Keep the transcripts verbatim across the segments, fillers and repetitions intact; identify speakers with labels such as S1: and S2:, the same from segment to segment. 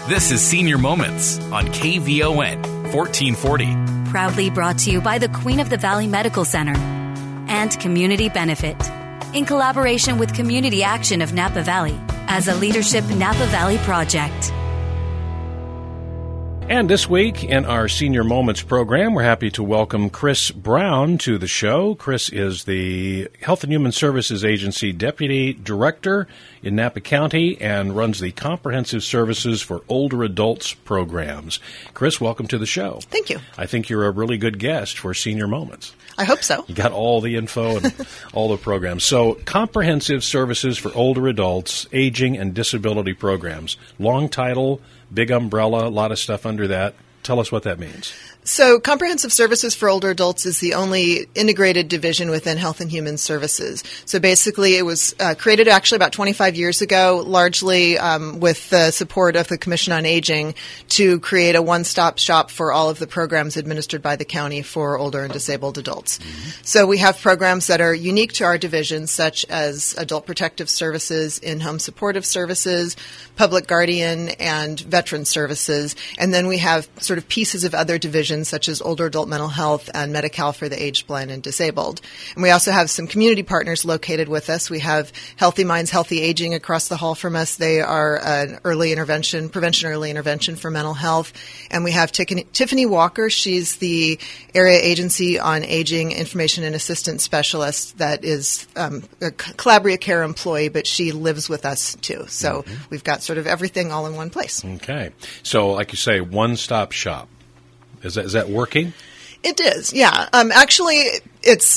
S1: This is Senior Moments on K V O N fourteen forty.
S2: Proudly brought to you by the Queen of the Valley Medical Center and Community Benefit, in collaboration with Community Action of Napa Valley as a Leadership Napa Valley project.
S3: And this week in our Senior Moments program, we're happy to welcome Chris Brown to the show. Chris is the Health and Human Services Agency Deputy Director in Napa County and runs the Comprehensive Services for Older Adults programs. Chris, welcome to the show.
S4: Thank you.
S3: I think you're a really good guest for Senior Moments.
S4: I hope so.
S3: You got all the info and all the programs. So, Comprehensive Services for Older Adults, Aging and Disability Programs. Long title, big umbrella, a lot of stuff under that. Tell us what that means.
S4: So Comprehensive Services for Older Adults is the only integrated division within Health and Human Services. So basically it was uh, created actually about twenty-five years ago, largely um, with the support of the Commission on Aging, to create a one-stop shop for all of the programs administered by the county for older and disabled adults. Mm-hmm. So we have programs that are unique to our division, such as Adult Protective Services, In-Home Supportive Services, Public Guardian, and Veteran Services. And then we have sort of pieces of other divisions such as Older Adult Mental Health and Medi-Cal for the aged, blind, and disabled. And we also have some community partners located with us. We have Healthy Minds, Healthy Aging across the hall from us. They are an early intervention, prevention early intervention for mental health. And we have Tiffany, Tiffany Walker. She's the Area Agency on Aging Information and Assistance Specialist that is um, a Calabria Care employee, but she lives with us too. So mm-hmm. we've got sort of everything all in one place.
S3: Okay. So like you say, one-stop shop. Is that, is that working?
S4: It is, yeah. Um, actually, it's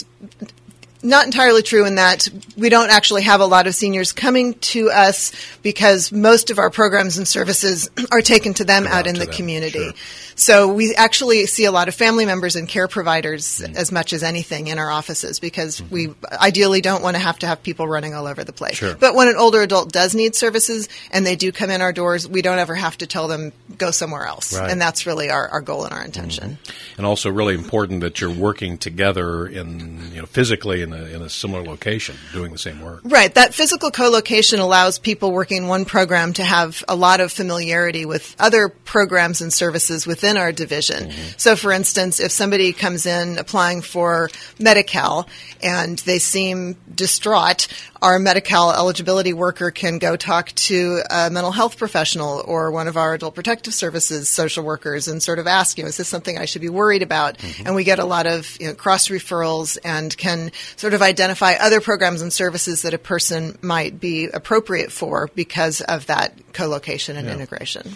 S4: not entirely true in that we don't actually have a lot of seniors coming to us because most of our programs and services are taken to them out, out in the them. community. Sure. So we actually see a lot of family members and care providers mm-hmm. as much as anything in our offices because mm-hmm. we ideally don't want to have to have people running all over the place.
S3: Sure.
S4: But when an older adult does need services and they do come in our doors, we don't ever have to tell them go somewhere else.
S3: Right.
S4: And that's really our, our goal and our intention.
S3: Mm-hmm. And also really important that you're working together in, you know, physically in a, in a similar location, doing the same work.
S4: Right. That physical co-location allows people working in one program to have a lot of familiarity with other programs and services within our division. Mm-hmm. So, for instance, if somebody comes in applying for Medi-Cal and they seem distraught, our Medi-Cal eligibility worker can go talk to a mental health professional or one of our Adult Protective Services social workers and sort of ask, you know, is this something I should be worried about? Mm-hmm. And we get a lot of you know, cross referrals and can sort of identify other programs and services that a person might be appropriate for because of that co-location and yeah. integration.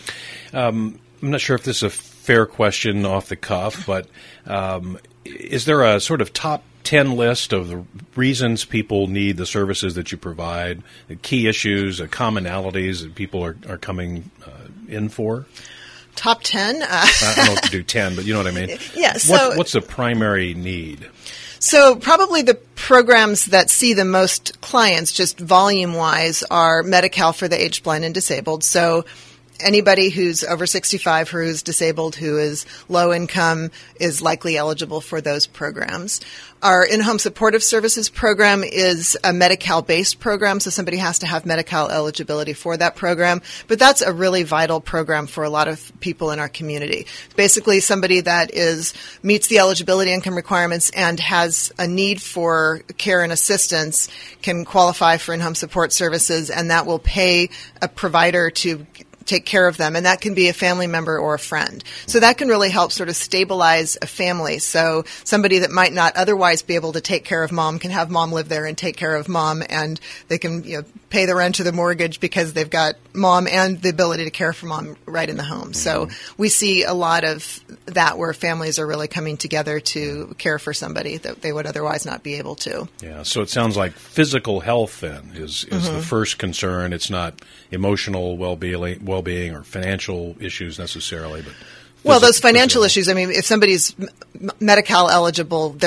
S3: Um, I'm not sure if this is a fair question off the cuff, but um, is there a sort of top ten list of the reasons people need the services that you provide, the key issues, the commonalities that people are, are coming uh, in for?
S4: Top ten? Uh,
S3: I don't know if to do ten, but you know what I mean.
S4: Yeah. So
S3: what, what's the primary need?
S4: So probably the programs that see the most clients, just volume-wise, are Medi-Cal for the aged, blind, and disabled. So anybody who's over sixty-five, who's disabled, who is low income, is likely eligible for those programs. Our in-home supportive services program is a Medi-Cal-based program, so somebody has to have Medi-Cal eligibility for that program. But that's a really vital program for a lot of people in our community. Basically, somebody that is meets the eligibility income requirements and has a need for care and assistance can qualify for in-home support services, and that will pay a provider to take care of them, and that can be a family member or a friend. So that can really help sort of stabilize a family. So somebody that might not otherwise be able to take care of mom can have mom live there and take care of mom, and they can you know, pay the rent or the mortgage because they've got mom and the ability to care for mom right in the home. So we see a lot of that where families are really coming together to care for somebody that they would otherwise not be able to.
S3: Yeah, so it sounds like physical health then is, is
S4: Mm-hmm.
S3: the first concern. It's not emotional well-being, well-being or financial issues necessarily, but
S4: well,
S3: physical,
S4: those financial
S3: physical.
S4: issues, I mean, if somebody's Medi-Cal eligible, they're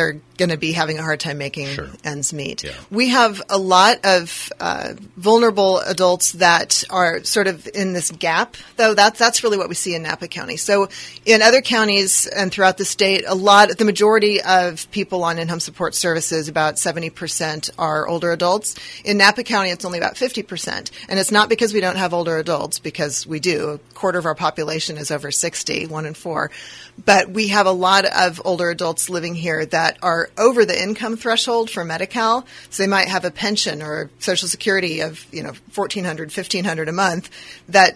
S4: going to be having a hard time making
S3: Sure.
S4: ends meet.
S3: Yeah.
S4: We have a lot of uh, vulnerable adults that are sort of in this gap, though. That's that's really what we see in Napa County. So in other counties and throughout the state, a lot, the majority of people on in-home support services, about seventy percent, are older adults. In Napa County, it's only about fifty percent. And it's not because we don't have older adults, because we do. A quarter of our population is over sixty, one in four. But we have a lot of older adults living here that are over the income threshold for Medi-Cal. So they might have a pension or Social Security of, you know, fourteen hundred dollars, fifteen hundred dollars a month that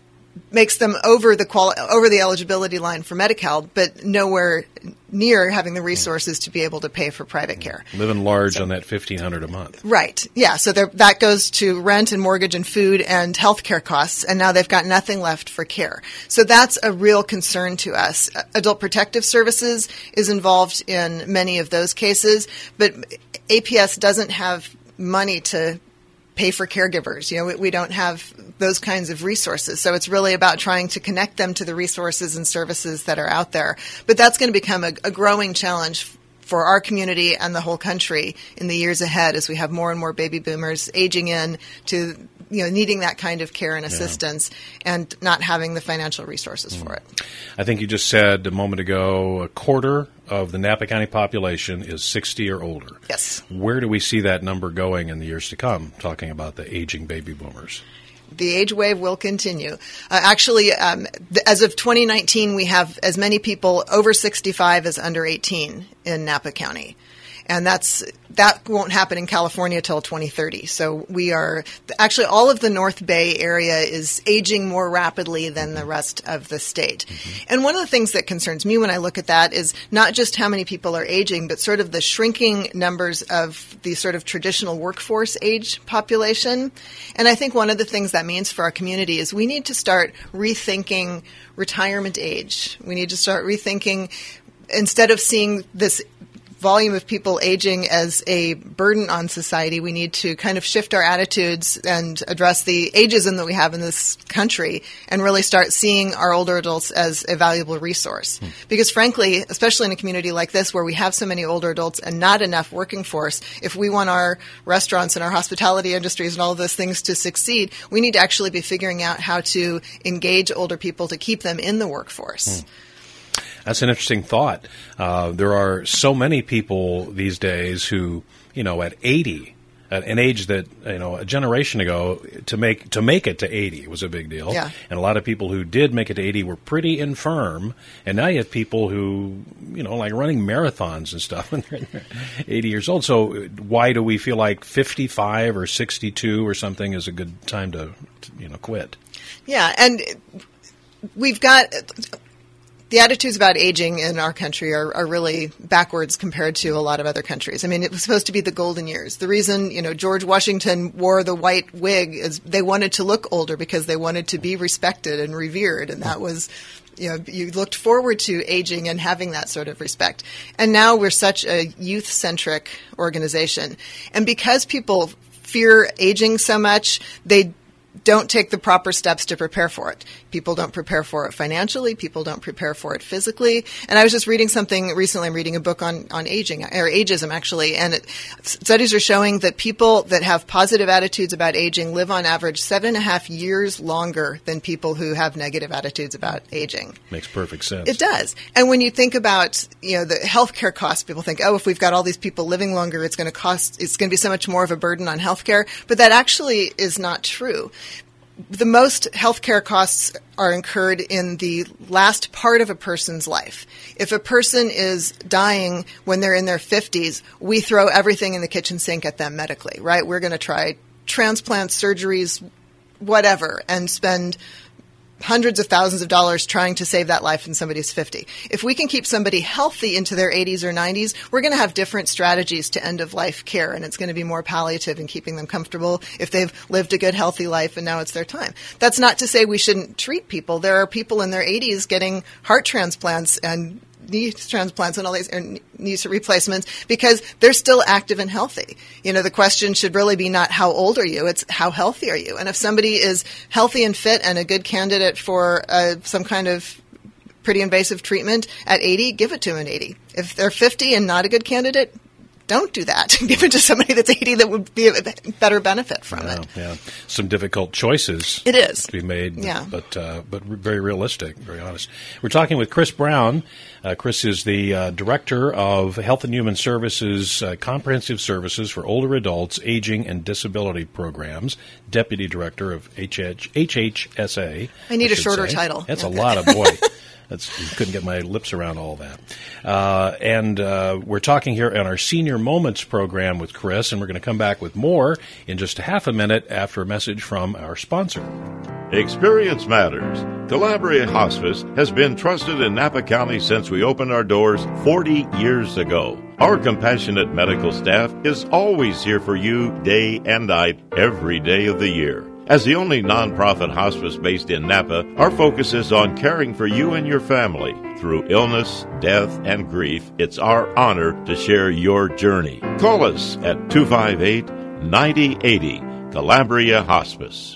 S4: makes them over the quali- over the eligibility line for Medi-Cal, but nowhere near having the resources to be able to pay for private care.
S3: Living large so, on that fifteen hundred dollars a month.
S4: Right. Yeah. So that goes to rent and mortgage and food and healthcare costs, and now they've got nothing left for care. So that's a real concern to us. Adult Protective Services is involved in many of those cases, but A P S doesn't have money to pay for caregivers. You know, we, we don't have those kinds of resources. So it's really about trying to connect them to the resources and services that are out there. But that's going to become a, a growing challenge for our community and the whole country in the years ahead as we have more and more baby boomers aging in to, you know, needing that kind of care and assistance yeah. and not having the financial resources mm. for it.
S3: I think you just said a moment ago a quarter of the Napa County population is sixty or older.
S4: Yes.
S3: Where do we see that number going in the years to come, talking about the aging baby boomers?
S4: The age wave will continue. Uh, actually, um, th- as of twenty nineteen, we have as many people over sixty-five as under eighteen in Napa County. And that's that won't happen in California till twenty thirty. So we are actually all of the North Bay area is aging more rapidly than the rest of the state. Mm-hmm. And one of the things that concerns me when I look at that is not just how many people are aging, but sort of the shrinking numbers of the sort of traditional workforce age population. And I think one of the things that means for our community is we need to start rethinking retirement age. We need to start rethinking, instead of seeing this volume of people aging as a burden on society, we need to kind of shift our attitudes and address the ageism that we have in this country and really start seeing our older adults as a valuable resource. Hmm. Because frankly, especially in a community like this where we have so many older adults and not enough working force, if we want our restaurants and our hospitality industries and all of those things to succeed, we need to actually be figuring out how to engage older people to keep them in the workforce. Hmm.
S3: That's an interesting thought. Uh, there are so many people these days who, you know, at eighty, at an age that, you know, a generation ago, to make to make it to eighty was a big deal.
S4: Yeah.
S3: And a lot of people who did make it to eighty were pretty infirm. And now you have people who, you know, like running marathons and stuff when they're eighty years old. So why do we feel like fifty-five or sixty-two or something is a good time to, to you know, quit?
S4: Yeah, and we've got... The attitudes about aging in our country are, are really backwards compared to a lot of other countries. I mean, it was supposed to be the golden years. The reason, you know, George Washington wore the white wig is they wanted to look older because they wanted to be respected and revered. And that was, you know, you looked forward to aging and having that sort of respect. And now we're such a youth-centric organization. And because people fear aging so much, they don't take the proper steps to prepare for it. People don't prepare for it financially. People don't prepare for it physically. And I was just reading something recently. I'm reading a book on, on aging, or ageism, actually. And it, studies are showing that people that have positive attitudes about aging live on average seven and a half years longer than people who have negative attitudes about aging.
S3: Makes perfect sense.
S4: It does. And when you think about, you know, the healthcare costs, people think, oh, if we've got all these people living longer, it's going to cost, it's going to be so much more of a burden on healthcare. But that actually is not true. The most healthcare costs are incurred in the last part of a person's life. If a person is dying when they're in their fifties, we throw everything in the kitchen sink at them medically, right? We're going to try transplants, surgeries, whatever, and spend hundreds of thousands of dollars trying to save that life in somebody's fifty. If we can keep somebody healthy into their eighties or nineties, we're going to have different strategies to end-of-life care, and it's going to be more palliative in keeping them comfortable if they've lived a good, healthy life and now it's their time. That's not to say we shouldn't treat people. There are people in their eighties getting heart transplants and knee transplants and all these knee replacements because they're still active and healthy. You know, the question should really be not how old are you, it's how healthy are you. And if somebody is healthy and fit and a good candidate for uh, some kind of pretty invasive treatment at eighty, give it to them at eighty. If they're fifty and not a good candidate, don't do that. Give it to somebody that's eighty that would be a better benefit from
S3: yeah,
S4: it.
S3: Yeah, some difficult choices.
S4: It is
S3: to be made.
S4: Yeah,
S3: but uh, but very realistic, very honest. We're talking with Chris Brown. Uh, Chris is the uh, director of Health and Human Services, uh, Comprehensive Services for Older Adults, Aging and Disability Programs, deputy director of H H S A.
S4: I need
S3: I
S4: a shorter
S3: say.
S4: title.
S3: That's okay. A lot of boy. That's, couldn't get my lips around all that. Uh, and uh, we're talking here on our Senior Moments program with Chris, and we're going to come back with more in just a half a minute after a message from our sponsor.
S5: Experience matters. Calabria Hospice has been trusted in Napa County since we opened our doors forty years ago. Our compassionate medical staff is always here for you day and night, every day of the year. As the only nonprofit hospice based in Napa, our focus is on caring for you and your family. Through illness, death, and grief, it's our honor to share your journey. Call us at two five eight, nine zero eight zero, Calabria Hospice.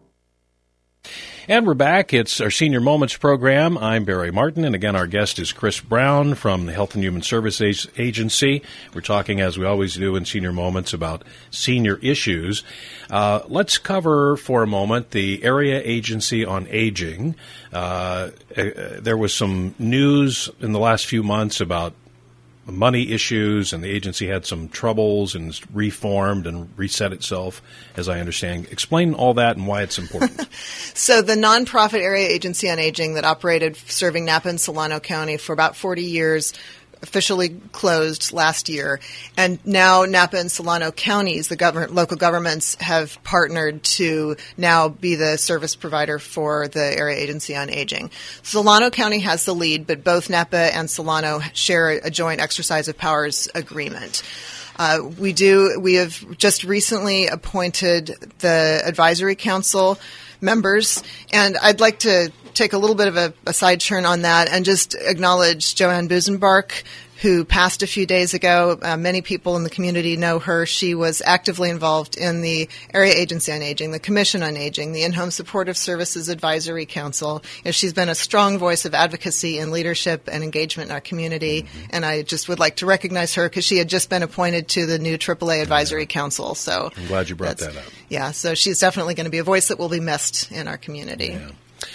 S3: And we're back. It's our Senior Moments program. I'm Barry Martin, and again, our guest is Chris Brown from the Health and Human Services Agency. We're talking, as we always do in Senior Moments, about senior issues. Uh, let's cover for a moment the Area Agency on Aging. Uh, uh, there was some news in the last few months about money issues, and the agency had some troubles and reformed and reset itself, as I understand. Explain all that and why it's important.
S4: So the nonprofit Area Agency on Aging that operated serving Napa and Solano County for about forty years officially closed last year, and now Napa and Solano counties, the government, local governments, have partnered to now be the service provider for the Area Agency on Aging. Solano County has the lead, but both Napa and Solano share a joint exercise of powers agreement. Uh, we do. We have just recently appointed the advisory council members, and I'd like to take a little bit of a, a side turn on that and just acknowledge Joanne Busenbark, who passed a few days ago. Uh, many people in the community know her. She was actively involved in the Area Agency on Aging, the Commission on Aging, the In-Home Supportive Services Advisory Council. You know, she's been a strong voice of advocacy and leadership and engagement in our community, mm-hmm. and I just would like to recognize her because she had just been appointed to the new triple A Advisory Council. So
S3: I'm glad you brought that up.
S4: Yeah, so she's definitely going to be a voice that will be missed in our community.
S3: Yeah.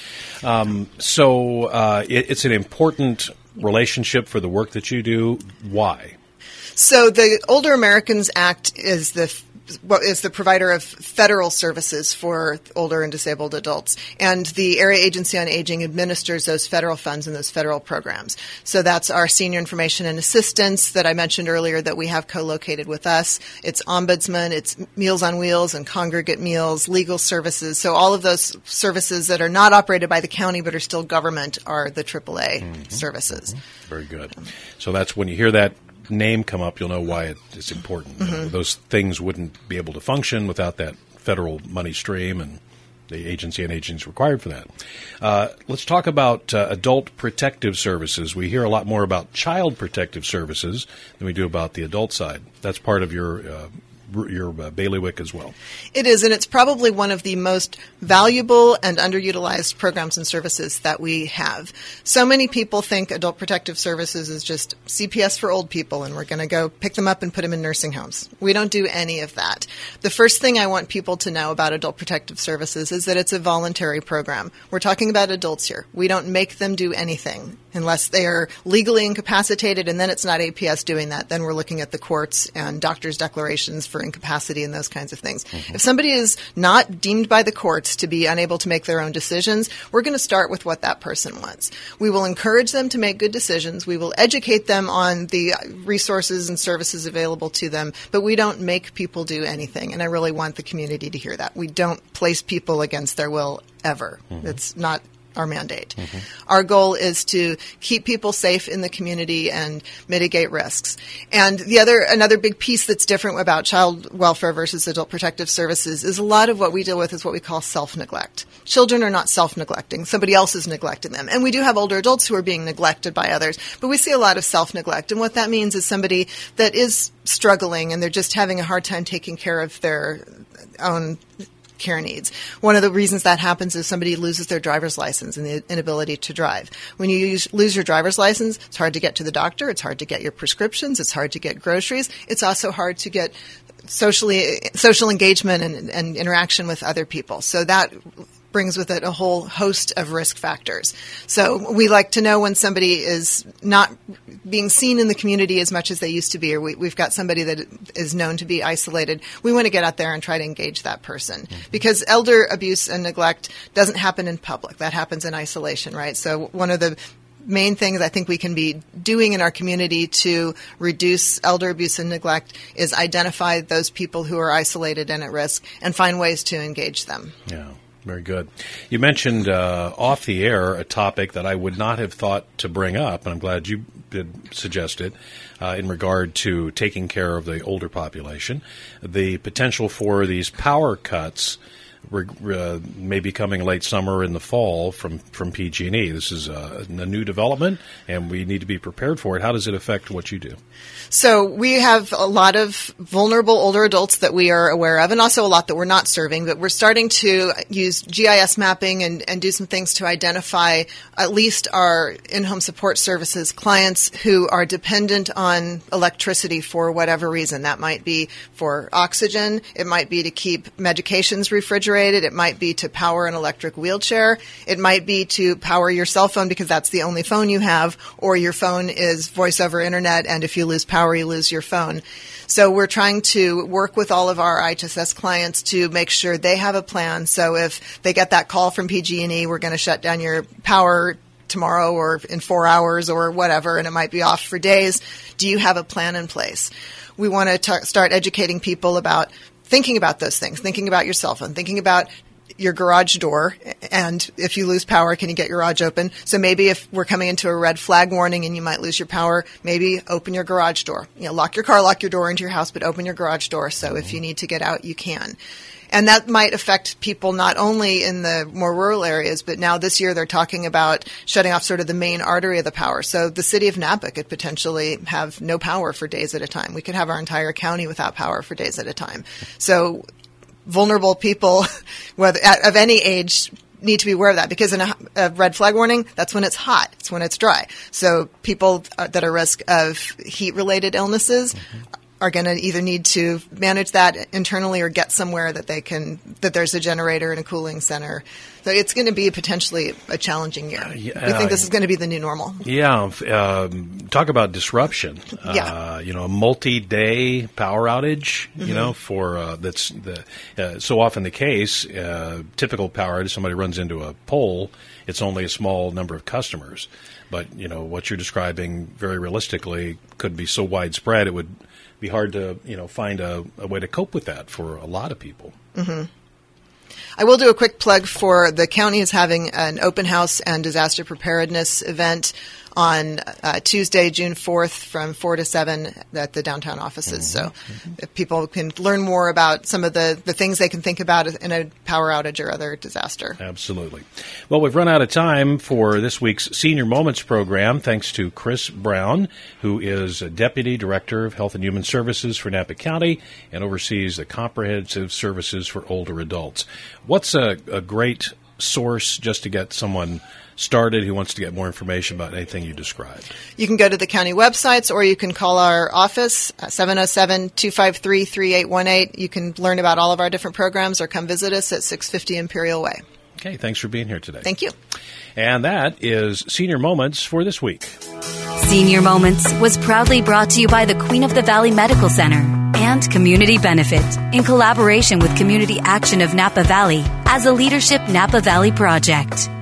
S3: Um, so uh, it, it's an important relationship for the work that you do. Why?
S4: So the Older Americans Act is the is the provider of federal services for older and disabled adults, and the Area Agency on Aging administers those federal funds and those federal programs. So that's our senior information and assistance that I mentioned earlier that we have co-located with us. It's Ombudsman, it's Meals on Wheels and congregate meals, legal services. So all of those services that are not operated by the county but are still government are the triple A mm-hmm. services.
S3: Mm-hmm. Very good. So that's when you hear that name come up, you'll know why it, it's important. Mm-hmm. Uh, those things wouldn't be able to function without that federal money stream, and the agency on aging is required for that. Uh, let's talk about uh, adult protective services. We hear a lot more about child protective services than we do about the adult side. That's part of your uh, your uh, bailiwick as well.
S4: It is, and it's probably one of the most valuable and underutilized programs and services that we have. So many people think adult protective services is just C P S for old people, and we're going to go pick them up and put them in nursing homes. We don't do any of that. The first thing I want people to know about adult protective services is that it's a voluntary program. We're talking about adults here. We don't make them do anything unless they are legally incapacitated, and then it's not A P S doing that. Then we're looking at the courts and doctors' declarations for incapacity and those kinds of things. Mm-hmm. If somebody is not deemed by the courts to be unable to make their own decisions, we're going to start with what that person wants. We will encourage them to make good decisions. We will educate them on the resources and services available to them, but we don't make people do anything, and I really want the community to hear that. We don't place people against their will ever. Mm-hmm. It's not our mandate. Mm-hmm. Our goal is to keep people safe in the community and mitigate risks. And the other, another big piece that's different about child welfare versus adult protective services is a lot of what we deal with is what we call self-neglect. Children are not self-neglecting. Somebody else is neglecting them. And we do have older adults who are being neglected by others, but we see a lot of self-neglect. And what that means is somebody that is struggling and they're just having a hard time taking care of their own care needs. One of the reasons that happens is somebody loses their driver's license and the inability to drive. When you use, lose your driver's license, it's hard to get to the doctor, it's hard to get your prescriptions, it's hard to get groceries, it's also hard to get socially social engagement and, and interaction with other people. So that brings with it a whole host of risk factors. So we like to know when somebody is not being seen in the community as much as they used to be, or we, we've got somebody that is known to be isolated. We want to get out there and try to engage that person. Mm-hmm. Because elder abuse and neglect doesn't happen in public. That happens in isolation, right? So one of the main things I think we can be doing in our community to reduce elder abuse and neglect is identify those people who are isolated and at risk and find ways to engage them.
S3: Yeah. Very good. You mentioned uh, off the air a topic that I would not have thought to bring up, and I'm glad you did suggest it, uh, in regard to taking care of the older population, the potential for these power cuts uh, maybe coming late summer in the fall from, from P G and E. This is a, a new development, and we need to be prepared for it. How does it affect what you do?
S4: So we have a lot of vulnerable older adults that we are aware of, and also a lot that we're not serving, but we're starting to use G I S mapping and, and do some things to identify at least our in-home support services clients who are dependent on electricity for whatever reason. That might be for oxygen. It might be to keep medications refrigerated. It might be to power an electric wheelchair. It might be to power your cell phone because that's the only phone you have, or your phone is voice over internet, and if you lose power, you lose your phone. So we're trying to work with all of our I H S S clients to make sure they have a plan. So if they get that call from P G and E, we're going to shut down your power tomorrow or in four hours or whatever, and it might be off for days. Do you have a plan in place? We want to t- start educating people about thinking about those things, thinking about your cell phone, thinking about your garage door, and if you lose power, can you get your garage open? So maybe if we're coming into a red flag warning and you might lose your power, maybe open your garage door. You know, lock your car, lock your door into your house, but open your garage door so if you need to get out, you can. And that might affect people not only in the more rural areas, but now this year they're talking about shutting off sort of the main artery of the power. So the city of Napa could potentially have no power for days at a time. We could have our entire county without power for days at a time. So vulnerable people, whether of any age, need to be aware of that, because in a, a red flag warning, that's when it's hot, it's when it's dry. So people that are at risk of heat-related illnesses mm-hmm. are going to either need to manage that internally or get somewhere that they can, that there's a generator and a cooling center. So it's going to be potentially a challenging year. Uh, yeah, we think this is going to be the new normal.
S3: Yeah. Um, talk about disruption.
S4: Yeah.
S3: Uh, you know, a multi-day power outage, mm-hmm. you know, for uh, that's the uh, so often the case. Uh, typical power outage, somebody runs into a pole, it's only a small number of customers. But, you know, what you're describing very realistically could be so widespread it would be hard to, you know, find a, a way to cope with that for a lot of people.
S4: Mm-hmm. I will do a quick plug for the county is having an open house and disaster preparedness event on uh, Tuesday, June fourth from four to seven at the downtown offices. Mm-hmm. So mm-hmm. if people can learn more about some of the, the things they can think about in a power outage or other disaster.
S3: Absolutely. Well, we've run out of time for this week's Senior Moments program, thanks to Chris Brown, who is a Deputy Director of Health and Human Services for Napa County and oversees the comprehensive services for older adults. What's a, a great source just to get someone started who wants to get more information about anything you described?
S4: You can go to the county websites, or you can call our office, seven oh seven, two five three, three eight one eight. You can learn about all of our different programs or come visit us at six fifty Imperial Way.
S3: Okay, thanks for being here today.
S4: Thank you.
S3: And that is Senior Moments for this week.
S2: Senior Moments was proudly brought to you by the Queen of the Valley Medical Center and Community Benefit in collaboration with Community Action of Napa Valley as a Leadership Napa Valley project.